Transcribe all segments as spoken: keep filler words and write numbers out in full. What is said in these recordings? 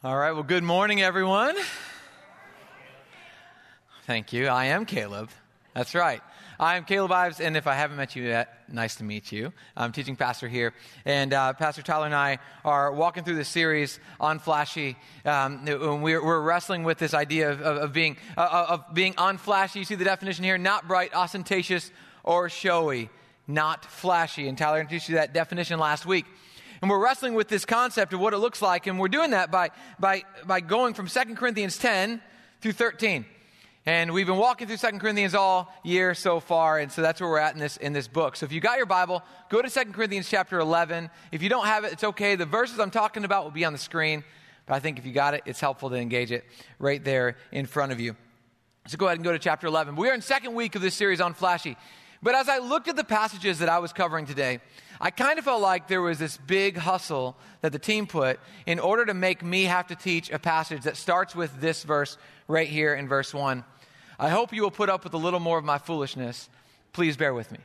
All right, well, good morning, everyone. Thank you. I am Caleb. That's right. I am Caleb Ives, and if I haven't met you yet, nice to meet you. I'm teaching pastor here, and uh, Pastor Tyler and I are walking through this series on Flashy. Um, we're, we're wrestling with this idea of, of, of being uh, of being unflashy. You see the definition here: not bright, ostentatious, or showy. Not flashy. And Tyler introduced you to that definition last week. And we're wrestling with this concept of what it looks like, and we're doing that by by by going from Second Corinthians ten through thirteen. And we've been walking through Second Corinthians all year so far, and so that's where we're at in this in this book. So if you got your Bible, go to Second Corinthians chapter eleven. If you don't have it, it's okay. The verses I'm talking about will be on the screen, but I think if you got it, it's helpful to engage it right there in front of you. So go ahead and go to chapter eleven. We are in second week of this series on Flashy. But as I looked at the passages that I was covering today, I kind of felt like there was this big hustle that the team put in order to make me have to teach a passage that starts with this verse right here in verse one. I hope you will put up with a little more of my foolishness. Please bear with me.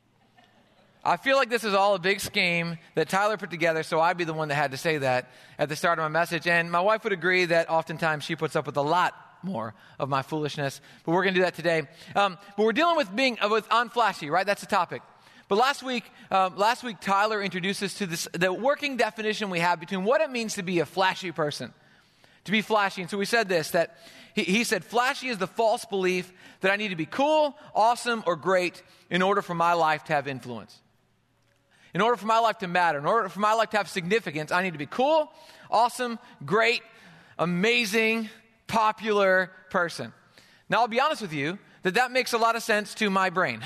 I feel like this is all a big scheme that Tyler put together, so I'd be the one that had to say that at the start of my message. And my wife would agree that oftentimes she puts up with a lot more of my foolishness, but we're going to do that today. Um, but we're dealing with being uh, with unflashy, right? That's the topic. But last week, uh, last week Tyler introduced us to this the working definition we have between what it means to be a flashy person, to be flashy. And so we said this, that he, he said, flashy is the false belief that I need to be cool, awesome, or great in order for my life to have influence. In order for my life to matter, in order for my life to have significance, I need to be cool, awesome, great, amazing, popular person. Now, I'll be honest with you that that makes a lot of sense to my brain.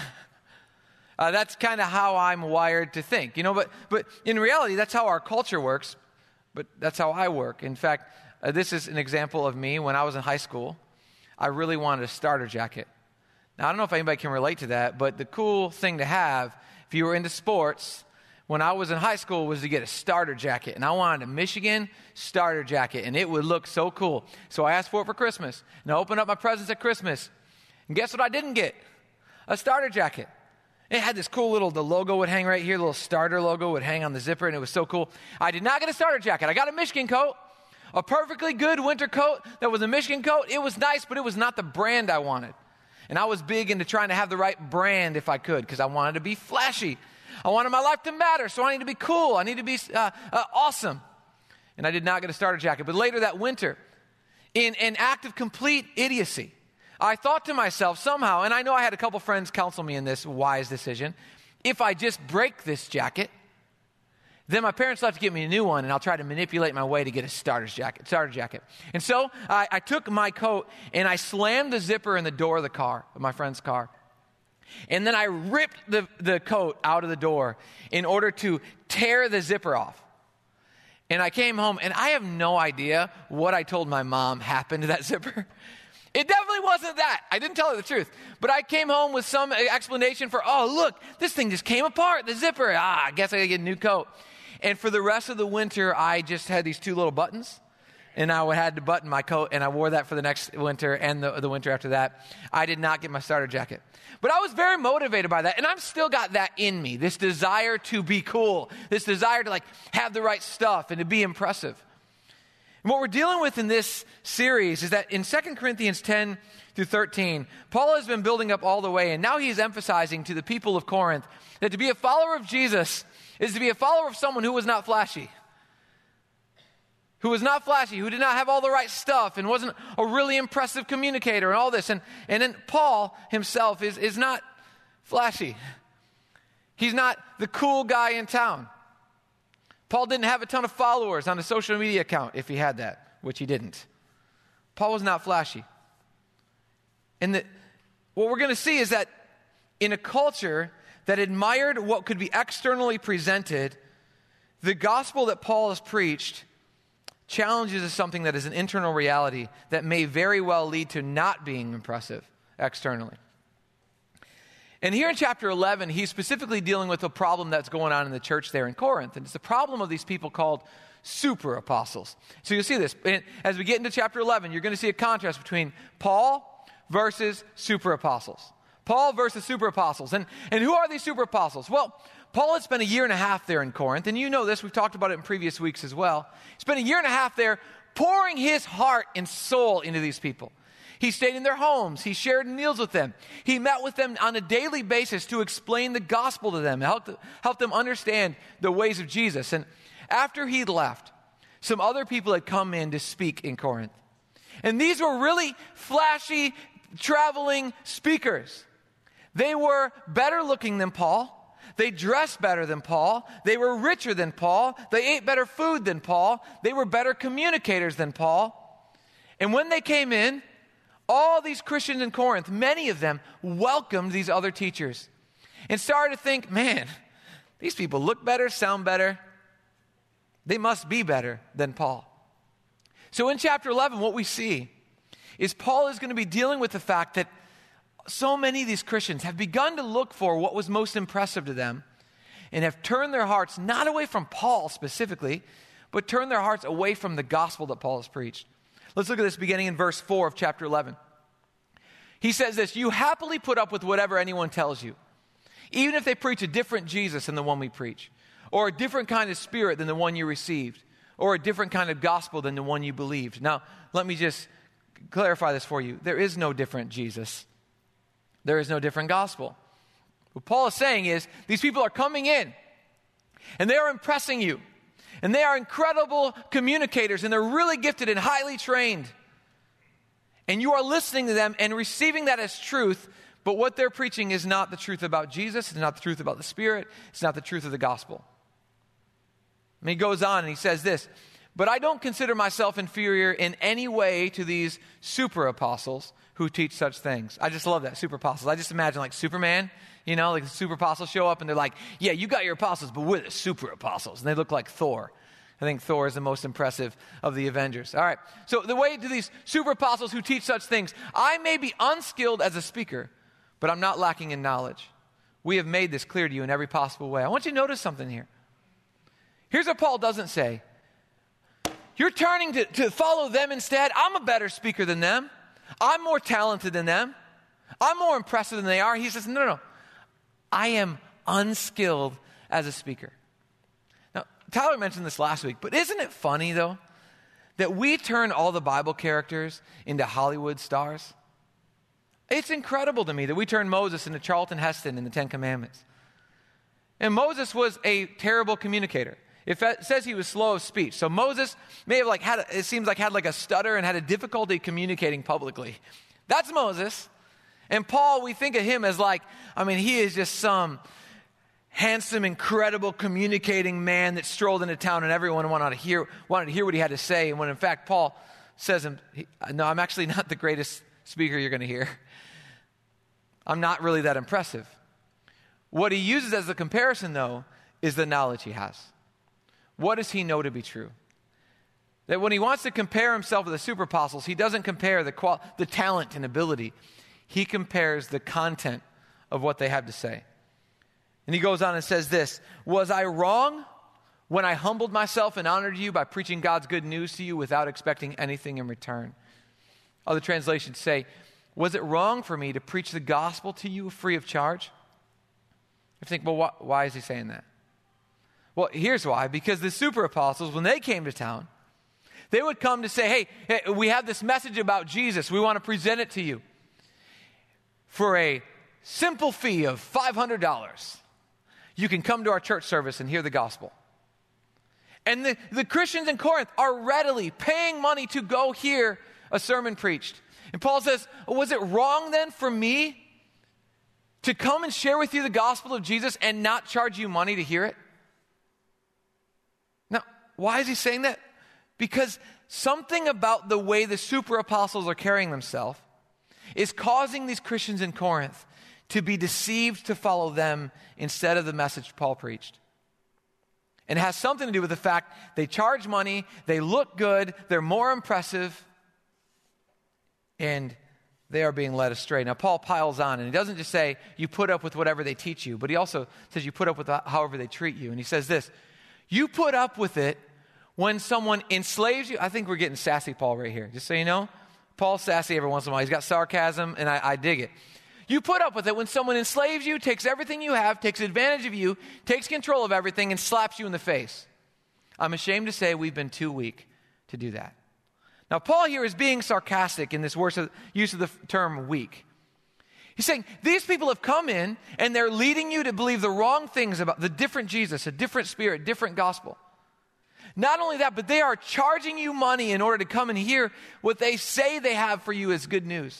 Uh, that's kind of how I'm wired to think, you know, but but in reality, that's how our culture works, but that's how I work. In fact, uh, this is an example of me. When I was in high school, I really wanted a starter jacket. Now, I don't know if anybody can relate to that, but the cool thing to have, if you were into sports, when I was in high school, was to get a starter jacket. And I wanted a Michigan starter jacket, and it would look so cool. So I asked for it for Christmas, and I opened up my presents at Christmas. And guess what I didn't get? A starter jacket. It had this cool little, the logo would hang right here, the little starter logo would hang on the zipper, and it was so cool. I did not get a starter jacket. I got a Michigan coat, a perfectly good winter coat that was a Michigan coat. It was nice, but it was not the brand I wanted. And I was big into trying to have the right brand if I could, because I wanted to be flashy. I wanted my life to matter, so I need to be cool. I need to be uh, uh, awesome. And I did not get a starter jacket. But later that winter, in an act of complete idiocy, I thought to myself somehow, and I know I had a couple friends counsel me in this wise decision, if I just break this jacket, then my parents will have to get me a new one, and I'll try to manipulate my way to get a starter's jacket, starter jacket. And so I, I took my coat, and I slammed the zipper in the door of the car, of my friend's car. And then I ripped the, the coat out of the door in order to tear the zipper off. And I came home, and I have no idea what I told my mom happened to that zipper. It definitely wasn't that. I didn't tell her the truth. But I came home with some explanation for, oh, look, this thing just came apart, the zipper. Ah, I guess I gotta get a new coat. And for the rest of the winter, I just had these two little buttons. And I had to button my coat, and I wore that for the next winter and the, the winter after that. I did not get my starter jacket. But I was very motivated by that, and I've still got that in me, this desire to be cool, this desire to like have the right stuff and to be impressive. And what we're dealing with in this series is that in Second Corinthians ten through thirteen, Paul has been building up all the way, and now he's emphasizing to the people of Corinth that to be a follower of Jesus is to be a follower of someone who was not flashy. Who was not flashy, who did not have all the right stuff and wasn't a really impressive communicator and all this. And, and then Paul himself is, is not flashy. He's not the cool guy in town. Paul didn't have a ton of followers on a social media account, if he had that, which he didn't. Paul was not flashy. And the, what we're going to see is that in a culture that admired what could be externally presented, the gospel that Paul has preached challenges is something that is an internal reality that may very well lead to not being impressive externally. And here in chapter eleven, he's specifically dealing with a problem that's going on in the church there in Corinth. And it's the problem of these people called super apostles. So you'll see this. As we get into chapter eleven, you're going to see a contrast between Paul versus super apostles. Paul versus super apostles. And, and who are these super apostles? Well, Paul had spent a year and a half there in Corinth, and you know this, we've talked about it in previous weeks as well. He spent a year and a half there pouring his heart and soul into these people. He stayed in their homes. He shared meals with them. He met with them on a daily basis to explain the gospel to them, help, help them understand the ways of Jesus. And after he left, some other people had come in to speak in Corinth. And these were really flashy, traveling speakers. They were better looking than Paul. They dressed better than Paul. They were richer than Paul. They ate better food than Paul. They were better communicators than Paul. And when they came in, all these Christians in Corinth, many of them welcomed these other teachers and started to think, man, these people look better, sound better. They must be better than Paul. So in chapter eleven, what we see is Paul is going to be dealing with the fact that so many of these Christians have begun to look for what was most impressive to them and have turned their hearts not away from Paul specifically, but turned their hearts away from the gospel that Paul has preached. Let's look at this beginning in verse four of chapter eleven. He says this, "You happily put up with whatever anyone tells you, even if they preach a different Jesus than the one we preach, or a different kind of spirit than the one you received, or a different kind of gospel than the one you believed." Now, let me just clarify this for you. There is no different Jesus. There is no different gospel. What Paul is saying is, these people are coming in, and they are impressing you. And they are incredible communicators, and they're really gifted and highly trained. And you are listening to them and receiving that as truth, but what they're preaching is not the truth about Jesus, it's not the truth about the Spirit, it's not the truth of the gospel. And he goes on and he says this, "But I don't consider myself inferior in any way to these super apostles who teach such things." I just love that, super apostles. I just imagine like Superman, you know, like the super apostles show up and they're like, "Yeah, you got your apostles, but we're the super apostles." And they look like Thor. I think Thor is the most impressive of the Avengers. All right, so the way to these super apostles who teach such things, "I may be unskilled as a speaker, but I'm not lacking in knowledge. We have made this clear to you in every possible way." I want you to notice something here. Here's what Paul doesn't say. You're turning to, to follow them instead. I'm a better speaker than them. I'm more talented than them. I'm more impressive than they are. He says, no, no, no. I am unskilled as a speaker. Now, Tyler mentioned this last week, but isn't it funny, though, that we turn all the Bible characters into Hollywood stars? It's incredible to me that we turn Moses into Charlton Heston in the Ten Commandments. And Moses was a terrible communicator. It says he was slow of speech. So Moses may have like had, a, it seems like had like a stutter and had a difficulty communicating publicly. That's Moses. And Paul, we think of him as like, I mean, he is just some handsome, incredible communicating man that strolled into town and everyone wanted to hear, wanted to hear what he had to say. And when in fact, Paul says, him, he, no, I'm actually not the greatest speaker you're going to hear. I'm not really that impressive. What he uses as a comparison, though, is the knowledge he has. What does he know to be true? That when he wants to compare himself to the super apostles, he doesn't compare the qual- the talent and ability. He compares the content of what they have to say. And he goes on and says this, "Was I wrong when I humbled myself and honored you by preaching God's good news to you without expecting anything in return?" Other translations say, "Was it wrong for me to preach the gospel to you free of charge?" I think, well, wh- why is he saying that? Well, here's why. Because the super apostles, when they came to town, they would come to say, hey, hey, we have this message about Jesus. We want to present it to you for a simple fee of five hundred dollars. You can come to our church service and hear the gospel. And the, the Christians in Corinth are readily paying money to go hear a sermon preached. And Paul says, was it wrong then for me to come and share with you the gospel of Jesus and not charge you money to hear it? Now, why is he saying that? Because something about the way the super apostles are carrying themselves is causing these Christians in Corinth to be deceived to follow them instead of the message Paul preached. And it has something to do with the fact they charge money, they look good, they're more impressive, and they are being led astray. Now, Paul piles on, and he doesn't just say, you put up with whatever they teach you, but he also says you put up with however they treat you. And he says this, you put up with it when someone enslaves you. I think we're getting sassy Paul right here, just so you know. Paul's sassy every once in a while. He's got sarcasm, and I, I dig it. You put up with it when someone enslaves you, takes everything you have, takes advantage of you, takes control of everything, and slaps you in the face. I'm ashamed to say we've been too weak to do that. Now, Paul here is being sarcastic in this use of the term weak. He's saying, these people have come in and they're leading you to believe the wrong things about the different Jesus, a different spirit, different gospel. Not only that, but they are charging you money in order to come and hear what they say they have for you as good news.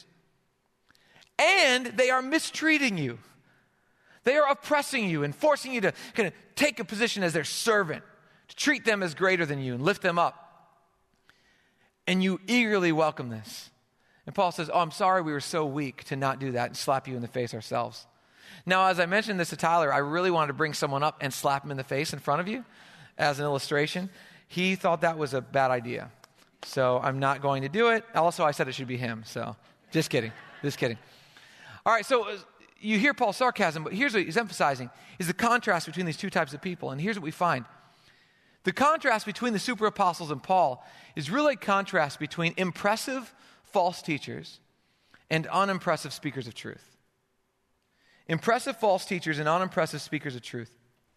And they are mistreating you. They are oppressing you and forcing you to kind of take a position as their servant, to treat them as greater than you and lift them up. And you eagerly welcome this. And Paul says, oh, I'm sorry we were so weak to not do that and slap you in the face ourselves. Now, as I mentioned this to Tyler, I really wanted to bring someone up and slap him in the face in front of you as an illustration. He thought that was a bad idea. So I'm not going to do it. Also, I said it should be him. So just kidding. Just kidding. All right, so you hear Paul's sarcasm, but here's what he's emphasizing, is the contrast between these two types of people. And here's what we find. The contrast between the super apostles and Paul is really a contrast between impressive false teachers and unimpressive speakers of truth. Impressive false teachers and unimpressive speakers of truth.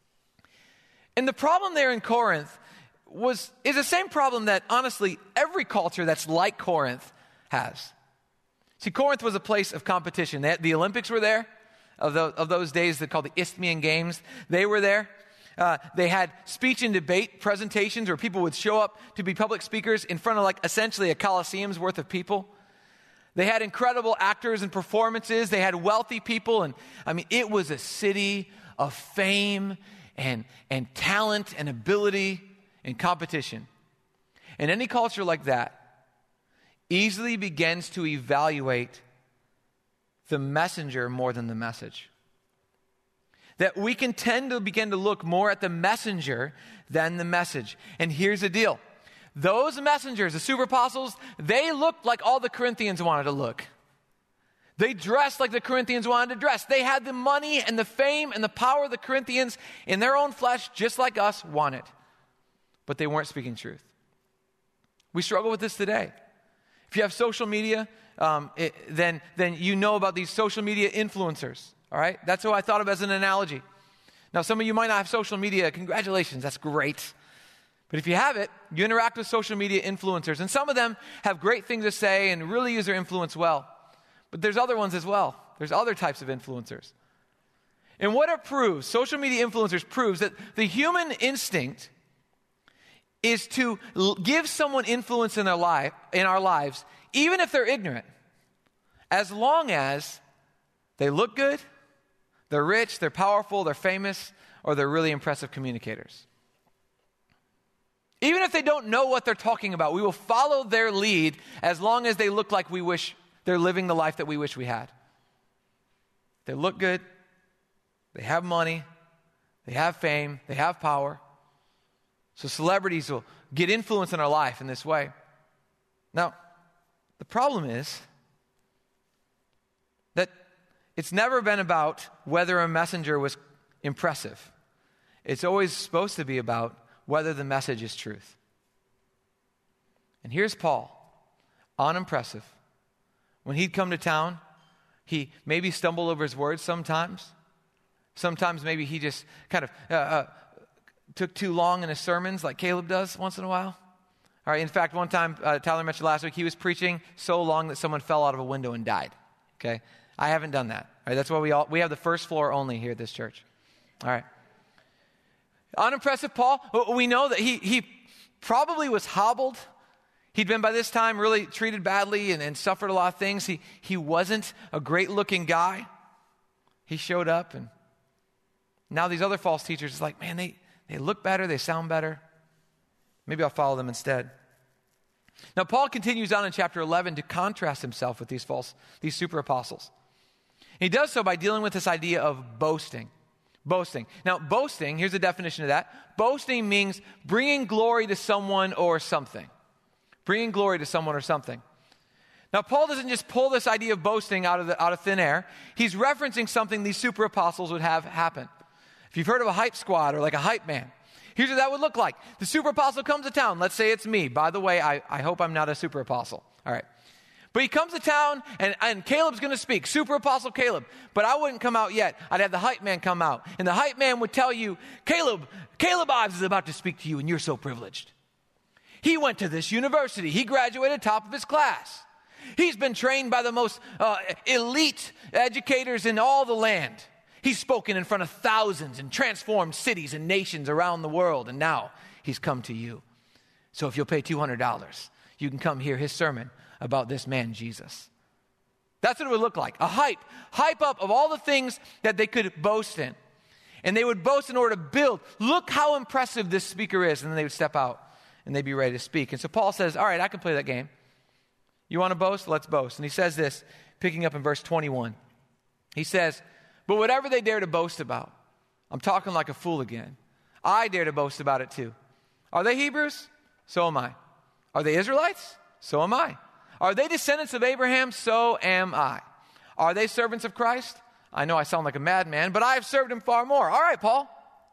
And the problem there in Corinth was is the same problem that, honestly, every culture that's like Corinth has. See, Corinth was a place of competition. They had, the Olympics were there, of, the, of those days they're called the Isthmian Games. They were there. Uh, they had speech and debate presentations where people would show up to be public speakers in front of like essentially a coliseum's worth of people. They had incredible actors and performances. They had wealthy people. And I mean, it was a city of fame and, and talent and ability and competition. And any culture like that easily begins to evaluate the messenger more than the message. That we can tend to begin to look more at the messenger than the message. And here's the deal. Those messengers, the super apostles, they looked like all the Corinthians wanted to look. They dressed like the Corinthians wanted to dress. They had the money and the fame and the power of the Corinthians in their own flesh, just like us wanted. But they weren't speaking truth. We struggle with this today. If you have social media, um, it, then, then you know about these social media influencers. All right? That's what I thought of as an analogy. Now, some of you might not have social media. Congratulations. That's great. But if you have it, you interact with social media influencers. And some of them have great things to say and really use their influence well. But there's other ones as well. There's other types of influencers. And what it proves, social media influencers proves that the human instinct is to l- give someone influence in their life, in our lives, even if they're ignorant, as long as they look good, they're rich, they're powerful, they're famous, or they're really impressive communicators. Even if they don't know what they're talking about, we will follow their lead as long as they look like we wish they're living the life that we wish we had. They look good, they have money, they have fame, they have power. So celebrities will get influence in our life in this way. Now, the problem is that it's never been about whether a messenger was impressive. It's always supposed to be about whether the message is truth. And here's Paul, unimpressive. When he'd come to town, he maybe stumbled over his words sometimes. Sometimes maybe he just kind of uh, uh, took too long in his sermons like Caleb does once in a while. All right. In fact, one time, uh, Tyler mentioned last week, he was preaching so long that someone fell out of a window and died. Okay. I haven't done that. All right. That's why we all, we have the first floor only here at this church. All right. Unimpressive Paul. We know that he, he probably was hobbled. He'd been by this time really treated badly and, and suffered a lot of things. He, he wasn't a great looking guy. He showed up, and now these other false teachers is like, man, they, they look better, they sound better. Maybe I'll follow them instead. Now, Paul continues on in chapter eleven to contrast himself with these false, these super apostles. He does so by dealing with this idea of boasting. Boasting. Now, boasting, here's the definition of that. Boasting means bringing glory to someone or something. Bringing glory to someone or something. Now, Paul doesn't just pull this idea of boasting out of, the, out of thin air. He's referencing something these super apostles would have happen. If you've heard of a hype squad or like a hype man, here's what that would look like. The super apostle comes to town. Let's say it's me. By the way, I, I hope I'm not a super apostle. All right. But he comes to town, and, and Caleb's going to speak, super apostle Caleb. But I wouldn't come out yet. I'd have the hype man come out. And the hype man would tell you, Caleb, Caleb Ives is about to speak to you, and you're so privileged. He went to this university. He graduated top of his class. He's been trained by the most uh, elite educators in all the land. He's spoken in front of thousands and transformed cities and nations around the world. And now he's come to you. So if you'll pay two hundred dollars, you can come hear his sermon about this man, Jesus. That's what it would look like. A hype. Hype up of all the things that they could boast in. And they would boast in order to build. Look how impressive this speaker is. And then they would step out and they'd be ready to speak. And so Paul says, all right, I can play that game. You want to boast? Let's boast. And he says this, picking up in verse twenty-one. He says, but whatever they dare to boast about, I'm talking like a fool again. I dare to boast about it too. Are they Hebrews? So am I. Are they Israelites? So am I. Are they descendants of Abraham? So am I. Are they servants of Christ? I know I sound like a madman, but I have served him far more. All right, Paul.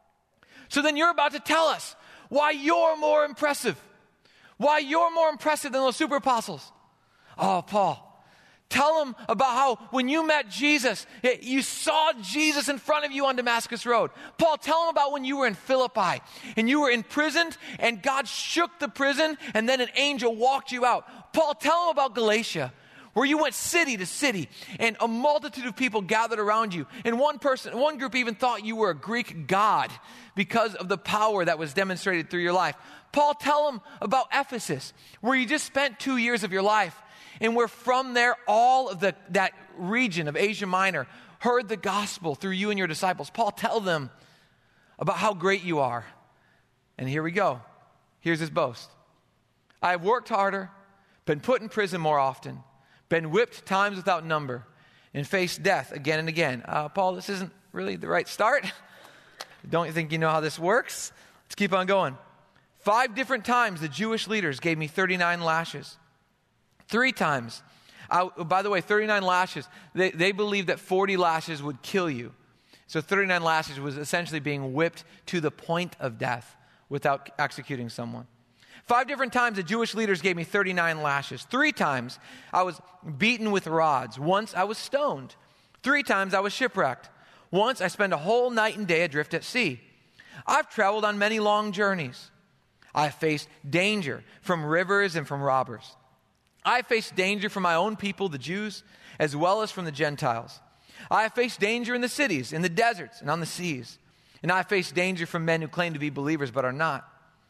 So then you're about to tell us why you're more impressive. Why you're more impressive than those super apostles. Oh, Paul, tell them about how when you met Jesus, you saw Jesus in front of you on Damascus Road. Paul, tell them about when you were in Philippi and you were imprisoned and God shook the prison and then an angel walked you out. Paul, tell them about Galatia, where you went city to city and a multitude of people gathered around you. And one person, one group even thought you were a Greek god because of the power that was demonstrated through your life. Paul, tell them about Ephesus, where you just spent two years of your life. And where from there, all of the, that region of Asia Minor heard the gospel through you and your disciples. Paul, tell them about how great you are. And here we go. Here's his boast. I have worked harder, been put in prison more often, been whipped times without number, and faced death again and again. Uh, Paul, this isn't really the right start. Don't you think you know how this works? Let's keep on going. Five different times the Jewish leaders gave me thirty-nine lashes. Three times. I, by the way, thirty-nine lashes, they, they believed that forty lashes would kill you. So thirty-nine lashes was essentially being whipped to the point of death without executing someone. Five different times the Jewish leaders gave me thirty-nine lashes. Three times I was beaten with rods. Once I was stoned. Three times I was shipwrecked. Once I spent a whole night and day adrift at sea. I've traveled on many long journeys. I've faced danger from rivers and from robbers. I have faced danger from my own people, the Jews, as well as from the Gentiles. I have faced danger in the cities, in the deserts, and on the seas. And I have faced danger from men who claim to be believers but are not.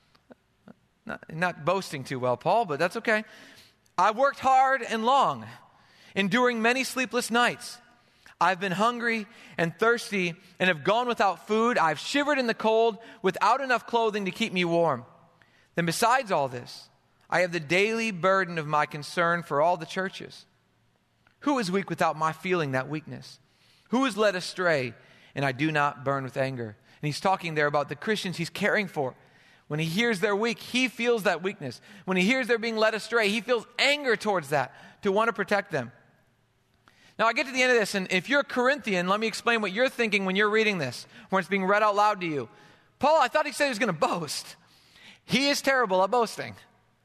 Not, not boasting too well, Paul, but that's okay. I worked hard and long, enduring many sleepless nights. I've been hungry and thirsty and have gone without food. I've shivered in the cold without enough clothing to keep me warm. Then besides all this, I have the daily burden of my concern for all the churches. Who is weak without my feeling that weakness? Who is led astray and I do not burn with anger? And he's talking there about the Christians he's caring for. When he hears they're weak, he feels that weakness. When he hears they're being led astray, he feels anger towards that, to want to protect them. Now I get to the end of this, and if you're a Corinthian, let me explain what you're thinking when you're reading this, when it's being read out loud to you. Paul, I thought he said he was going to boast. He is terrible at boasting.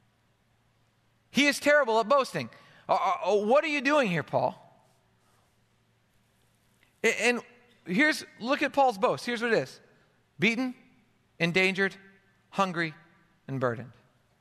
He is terrible at boasting. Uh, uh, what are you doing here, Paul? And here's, look at Paul's boast. Here's what it is. Beaten, endangered, hungry, and burdened.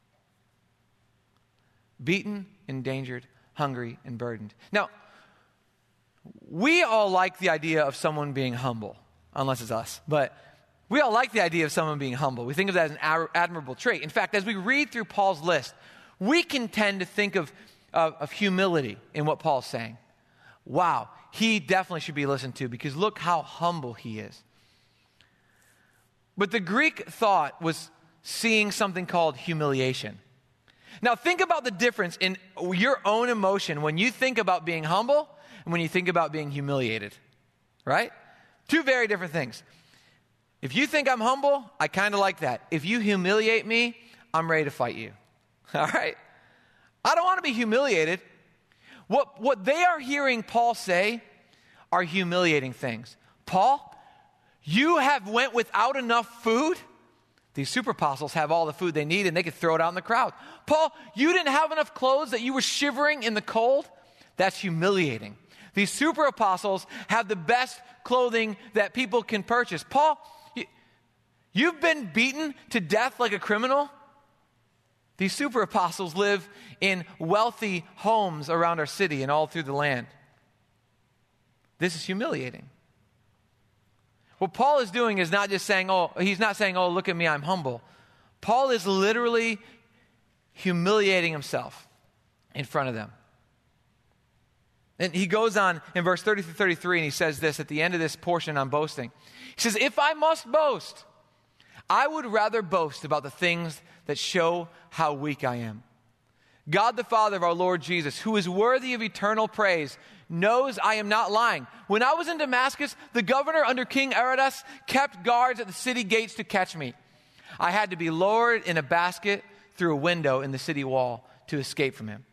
Beaten, endangered, hungry, and burdened. Now, we all like the idea of someone being humble, unless it's us. But we all like the idea of someone being humble. We think of that as an ad- admirable trait. In fact, as we read through Paul's list, we can tend to think of, of, of humility in what Paul's saying. Wow, he definitely should be listened to because look how humble he is. But the Greek thought was seeing something called humiliation. Now think about the difference in your own emotion when you think about being humble and when you think about being humiliated, right? Two very different things. If you think I'm humble, I kind of like that. If you humiliate me, I'm ready to fight you. All right? I don't want to be humiliated. What, what they are hearing Paul say are humiliating things. Paul, you have went without enough food. These super apostles have all the food they need and they could throw it out in the crowd. Paul, you didn't have enough clothes that you were shivering in the cold. That's humiliating. These super apostles have the best clothing that people can purchase. Paul, you, you've been beaten to death like a criminal. These super apostles live in wealthy homes around our city and all through the land. This is humiliating. What Paul is doing is not just saying, oh, he's not saying, oh, look at me, I'm humble. Paul is literally humiliating himself in front of them. And he goes on in verse thirty through thirty-three, and he says this at the end of this portion on boasting. He says, if I must boast, I would rather boast about the things that show how weak I am. God the Father of our Lord Jesus, who is worthy of eternal praise, knows I am not lying. When I was in Damascus, the governor under King Aretas kept guards at the city gates to catch me. I had to be lowered in a basket through a window in the city wall to escape from him.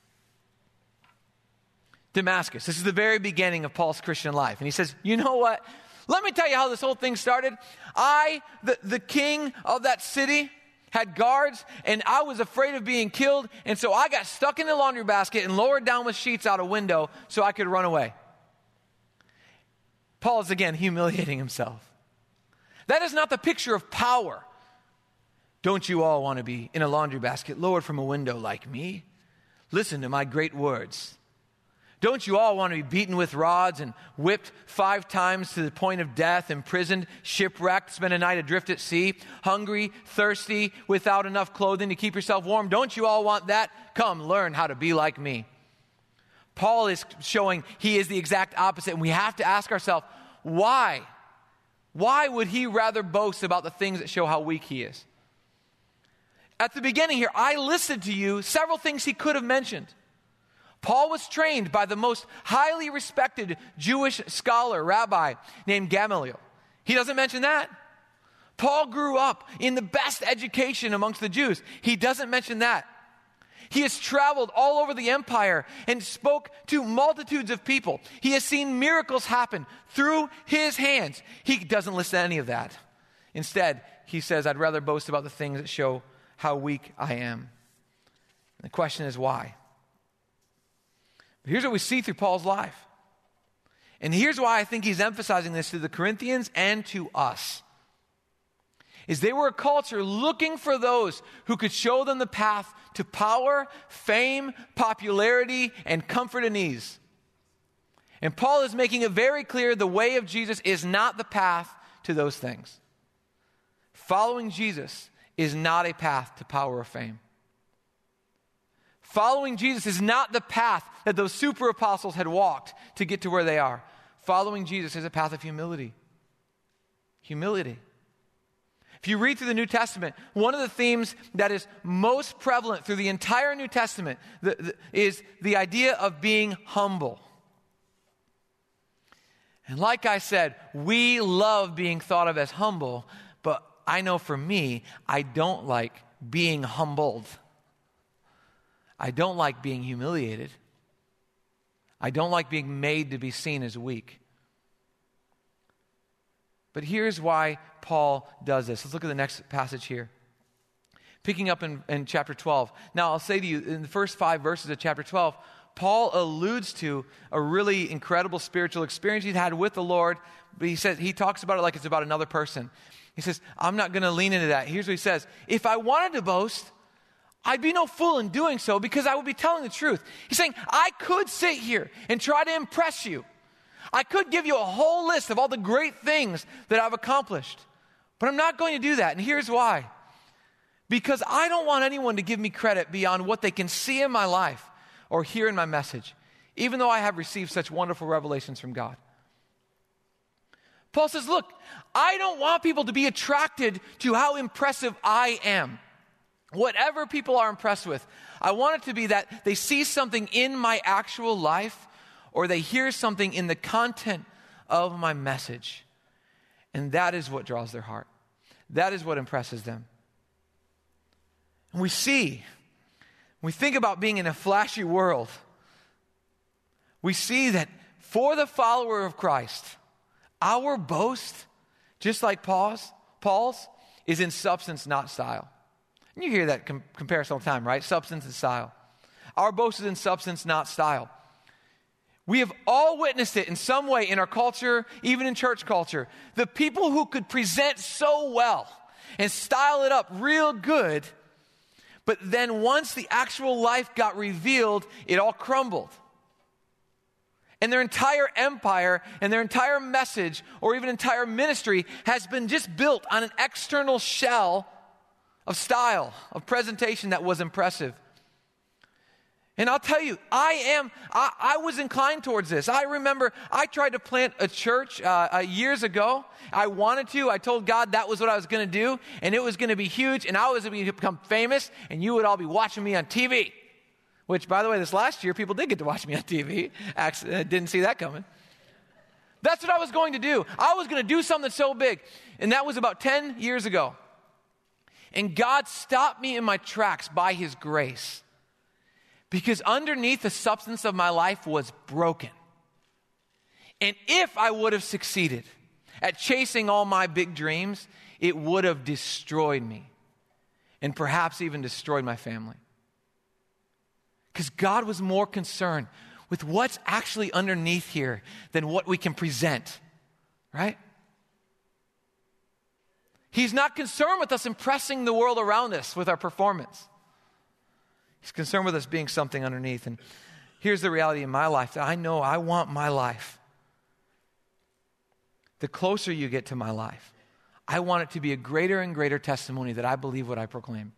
Damascus, this is the very beginning of Paul's Christian life. And he says, you know what? Let me tell you how this whole thing started. I, the, the king of that city, had guards, and I was afraid of being killed, and so I got stuck in the laundry basket and lowered down with sheets out a window so I could run away. Paul is again humiliating himself. That is not the picture of power. Don't you all want to be in a laundry basket lowered from a window like me? Listen to my great words. Don't you all want to be beaten with rods and whipped five times to the point of death, imprisoned, shipwrecked, spend a night adrift at sea, hungry, thirsty, without enough clothing to keep yourself warm? Don't you all want that? Come, learn how to be like me. Paul is showing he is the exact opposite, and we have to ask ourselves, why? Why would he rather boast about the things that show how weak he is? At the beginning here, I listed to you several things he could have mentioned. Paul was trained by the most highly respected Jewish scholar, rabbi, named Gamaliel. He doesn't mention that. Paul grew up in the best education amongst the Jews. He doesn't mention that. He has traveled all over the empire and spoke to multitudes of people. He has seen miracles happen through his hands. He doesn't list any of that. Instead, he says, I'd rather boast about the things that show how weak I am. And the question is why? But here's what we see through Paul's life. And here's why I think he's emphasizing this to the Corinthians and to us. Is they were a culture looking for those who could show them the path to power, fame, popularity, and comfort and ease. And Paul is making it very clear the way of Jesus is not the path to those things. Following Jesus is not a path to power or fame. Following Jesus is not the path that those super apostles had walked to get to where they are. Following Jesus is a path of humility. Humility. If you read through the New Testament, one of the themes that is most prevalent through the entire New Testament the, the, is the idea of being humble. And like I said, we love being thought of as humble, but I know for me, I don't like being humbled. I don't like being humiliated. I don't like being made to be seen as weak. But here's why Paul does this. Let's look at the next passage here. Picking up in, in chapter twelve. Now, I'll say to you, in the first five verses of chapter twelve, Paul alludes to a really incredible spiritual experience he'd had with the Lord, but he says he talks about it like it's about another person. He says, I'm not going to lean into that. Here's what he says. If I wanted to boast, I'd be no fool in doing so because I would be telling the truth. He's saying, I could sit here and try to impress you. I could give you a whole list of all the great things that I've accomplished. But I'm not going to do that. And here's why. Because I don't want anyone to give me credit beyond what they can see in my life or hear in my message, even though I have received such wonderful revelations from God. Paul says, look, I don't want people to be attracted to how impressive I am. Whatever people are impressed with, I want it to be that they see something in my actual life or they hear something in the content of my message. And that is what draws their heart. That is what impresses them. And we see, when we think about being in a flashy world, we see that for the follower of Christ, our boast, just like Paul's, Paul's is in substance, not style. And you hear that com- comparison all the time, right? Substance and style. Our boast is in substance, not style. We have all witnessed it in some way in our culture, even in church culture. The people who could present so well and style it up real good, But then once the actual life got revealed, it all crumbled. And their entire empire and their entire message or even entire ministry has been just built on an external shell of style, of presentation that was impressive. And I'll tell you, I am, I, I was inclined towards this. I remember I tried to plant a church uh, uh, years ago. I wanted to. I told God that was what I was going to do, and it was going to be huge, and I was going to become famous, and you would all be watching me on T V. Which, by the way, this last year, people did get to watch me on T V. Actually, I didn't see that coming. That's what I was going to do. I was going to do something so big, and that was about ten years ago. And God stopped me in my tracks by his grace. Because underneath the substance of my life was broken. And if I would have succeeded at chasing all my big dreams, it would have destroyed me. And perhaps even destroyed my family. Because God was more concerned with what's actually underneath here than what we can present. Right? He's not concerned with us impressing the world around us with our performance. He's concerned with us being something underneath. And here's the reality in my life that I know I want my life. The closer you get to my life, I want it to be a greater and greater testimony that I believe what I proclaim.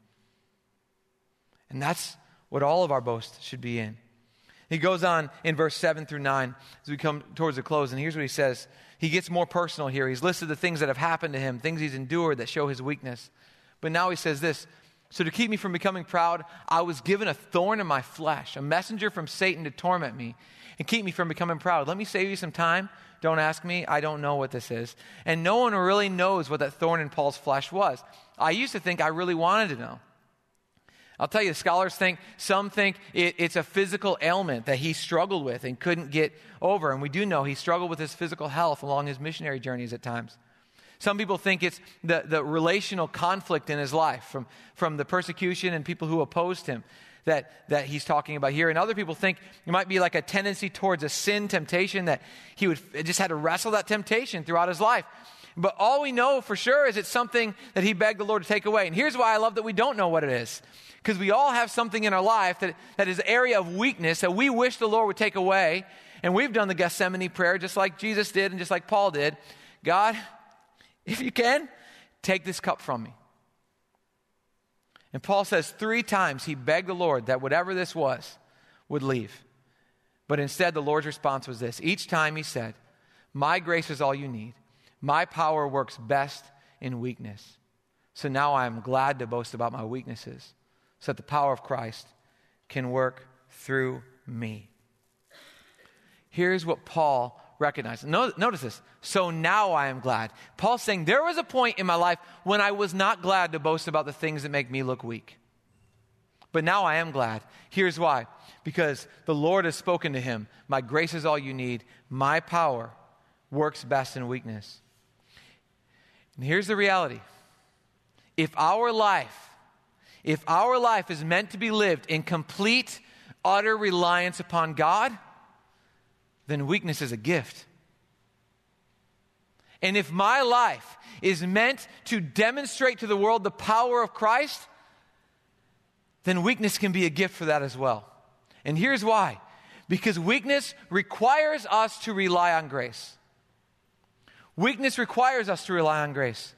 And that's what all of our boast should be in. He goes on in verse seven through nine as we come towards the close. And here's what he says. He gets more personal here. He's listed the things that have happened to him, things he's endured that show his weakness. But now he says this. So to keep me from becoming proud, I was given a thorn in my flesh, a messenger from Satan to torment me and keep me from becoming proud. Let me save you some time. Don't ask me. I don't know what this is. And no one really knows what that thorn in Paul's flesh was. I used to think I really wanted to know. I'll tell you, scholars think, some think it, it's a physical ailment that he struggled with and couldn't get over. And we do know he struggled with his physical health along his missionary journeys at times. Some people think it's the, the relational conflict in his life from, from the persecution and people who opposed him that, that he's talking about here. And other people think it might be like a tendency towards a sin temptation that he would just had to wrestle that temptation throughout his life. But all we know for sure is it's something that he begged the Lord to take away. And here's why I love that we don't know what it is. Because we all have something in our life that, that is an area of weakness that we wish the Lord would take away. And we've done the Gethsemane prayer just like Jesus did and just like Paul did. God, if you can, take this cup from me. And Paul says three times he begged the Lord that whatever this was would leave. But instead the Lord's response was this. Each time he said, my grace is all you need. My power works best in weakness. So now I am glad to boast about my weaknesses so that the power of Christ can work through me. Here's what Paul recognized. Notice this. So now I am glad. Paul's saying there was a point in my life when I was not glad to boast about the things that make me look weak. But now I am glad. Here's why. Because the Lord has spoken to him. My grace is all you need. My power works best in weakness. And here's the reality. If our life, if our life is meant to be lived in complete, utter reliance upon God, then weakness is a gift. And if my life is meant to demonstrate to the world the power of Christ, then weakness can be a gift for that as well. And here's why. Because weakness requires us to rely on grace. Weakness requires us to rely on grace.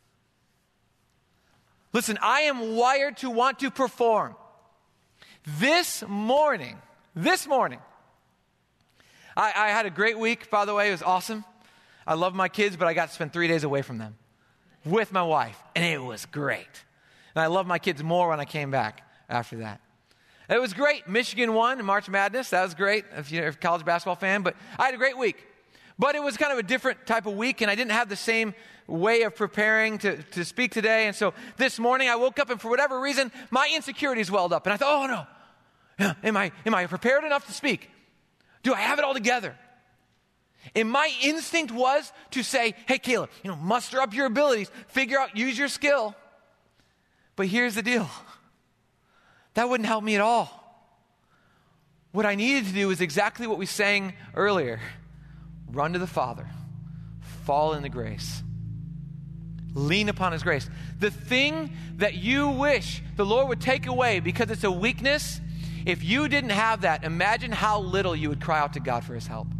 Listen, I am wired to want to perform. This morning, this morning, I, I had a great week, by the way. It was awesome. I love my kids, but I got to spend three days away from them with my wife, and it was great. And I love my kids more when I came back after that. It was great. Michigan won in March Madness. That was great if you're a college basketball fan, but I had a great week. But it was kind of a different type of week, and I didn't have the same way of preparing to, to speak today. And so this morning I woke up, and for whatever reason, my insecurities welled up. And I thought, oh, no. Am I, am I prepared enough to speak? Do I have it all together? And my instinct was to say, hey, Caleb, you know, muster up your abilities, figure out, use your skill. But here's the deal. That wouldn't help me at all. What I needed to do is exactly what we sang earlier. Run to the Father. Fall in the grace. Lean upon his grace. The thing that you wish the Lord would take away because it's a weakness, if you didn't have that, imagine how little you would cry out to God for his help.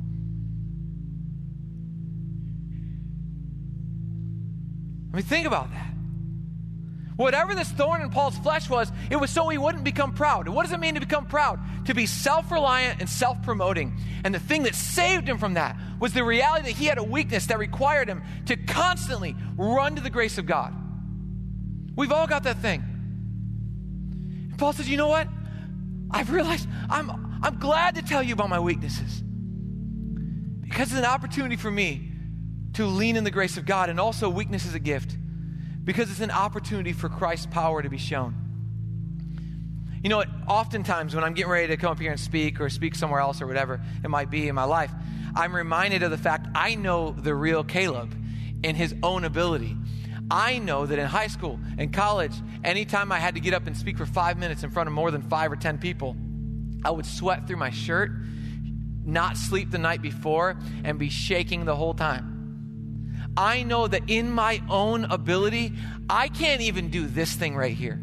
I mean, think about that. Whatever this thorn in Paul's flesh was, it was so he wouldn't become proud. And what does it mean to become proud? To be self-reliant and self-promoting. And the thing that saved him from that was the reality that he had a weakness that required him to constantly run to the grace of God. We've all got that thing. And Paul says, you know what? I've realized I'm, I'm glad to tell you about my weaknesses, because it's an opportunity for me to lean in the grace of God, and also weakness is a gift, because it's an opportunity for Christ's power to be shown. You know, oftentimes when I'm getting ready to come up here and speak or speak somewhere else or whatever it might be in my life, I'm reminded of the fact I know the real Caleb in his own ability. I know that in high school and college, anytime I had to get up and speak for five minutes in front of more than five or ten people, I would sweat through my shirt, not sleep the night before, and be shaking the whole time. I know that in my own ability, I can't even do this thing right here.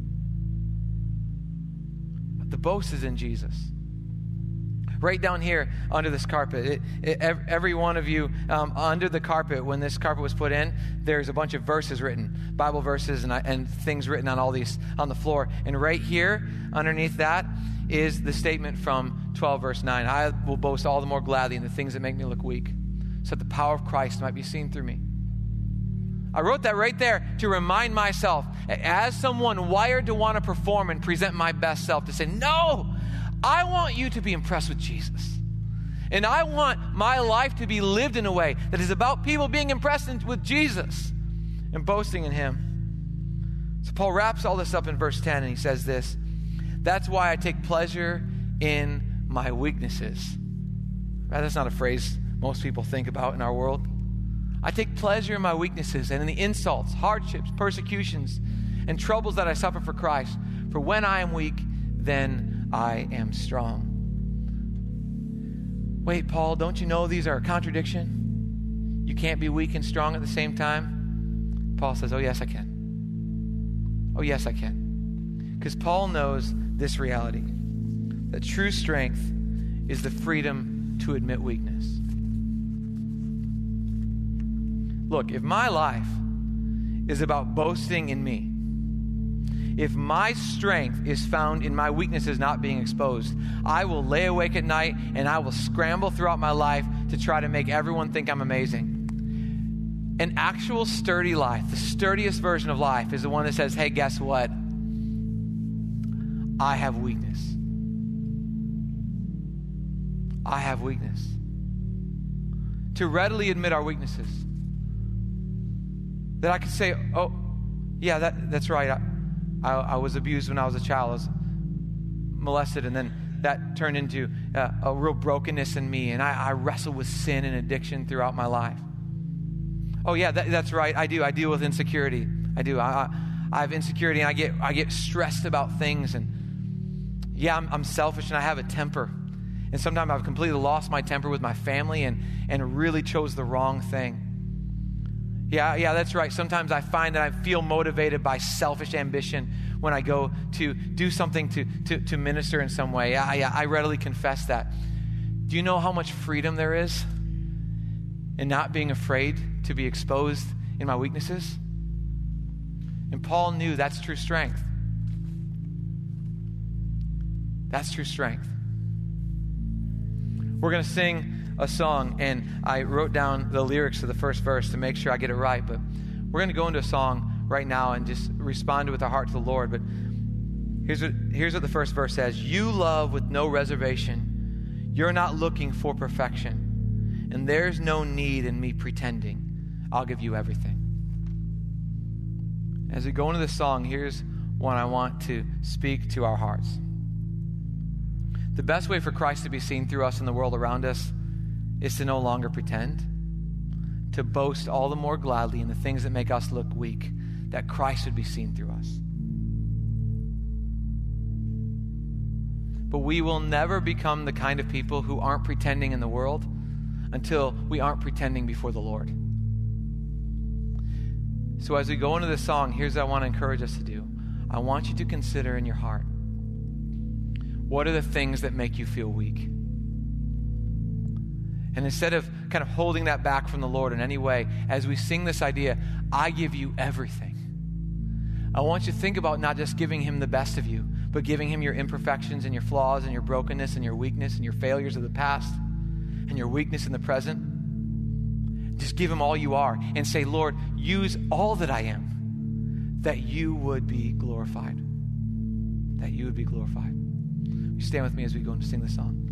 But the boast is in Jesus. Right down here under this carpet, it, it, every one of you um, under the carpet, when this carpet was put in, there's a bunch of verses written, Bible verses and, and things written on all these on the floor. And right here, underneath that, is the statement from twelve verse nine. I will boast all the more gladly in the things that make me look weak, so that the power of Christ might be seen through me. I wrote that right there to remind myself, as someone wired to want to perform and present my best self, to say, no, I want you to be impressed with Jesus. And I want my life to be lived in a way that is about people being impressed with Jesus and boasting in him. So Paul wraps all this up in verse ten, and he says this: that's why I take pleasure in my weaknesses. That's not a phrase most people think about in our world. I take pleasure in my weaknesses and in the insults, hardships, persecutions, and troubles that I suffer for Christ. For when I am weak, then I am strong. Wait, Paul, don't you know these are a contradiction? You can't be weak and strong at the same time? Paul says, oh, yes, I can. Oh, yes, I can. Because Paul knows this reality, that true strength is the freedom to admit weakness. Look, if my life is about boasting in me, if my strength is found in my weaknesses not being exposed, I will lay awake at night and I will scramble throughout my life to try to make everyone think I'm amazing. An actual sturdy life, the sturdiest version of life, is the one that says, hey, guess what? I have weakness. I have weakness. To readily admit our weaknesses. That I could say, oh, yeah, that, that's right. I, I, I was abused when I was a child. I was molested, and then that turned into uh, a real brokenness in me, and I, I wrestle with sin and addiction throughout my life. Oh, yeah, that, that's right. I do. I deal with insecurity. I do. I, I, I have insecurity, and I get I get stressed about things, and yeah, I'm, I'm selfish, and I have a temper. And sometimes I've completely lost my temper with my family and, and really chose the wrong thing. Yeah, yeah, that's right. Sometimes I find that I feel motivated by selfish ambition when I go to do something to, to, to minister in some way. Yeah, yeah, I readily confess that. Do you know how much freedom there is in not being afraid to be exposed in my weaknesses? And Paul knew that's true strength. That's true strength. We're going to sing a song, and I wrote down the lyrics to the first verse to make sure I get it right, but we're going to go into a song right now and just respond with our heart to the Lord. But here's what, here's what the first verse says. You love with no reservation. You're not looking for perfection, and there's no need in me pretending. I'll give you everything. As we go into this song, here's one I want to speak to our hearts. The best way for Christ to be seen through us in the world around us is to no longer pretend, to boast all the more gladly in the things that make us look weak, that Christ would be seen through us. But we will never become the kind of people who aren't pretending in the world until we aren't pretending before the Lord. So as we go into this song, here's what I want to encourage us to do. I want you to consider in your heart, what are the things that make you feel weak? And instead of kind of holding that back from the Lord in any way, as we sing this idea, I give you everything. I want you to think about not just giving him the best of you, but giving him your imperfections and your flaws and your brokenness and your weakness and your failures of the past and your weakness in the present. Just give him all you are and say, Lord, use all that I am, that you would be glorified. That you would be glorified. You stand with me as we go and sing this song.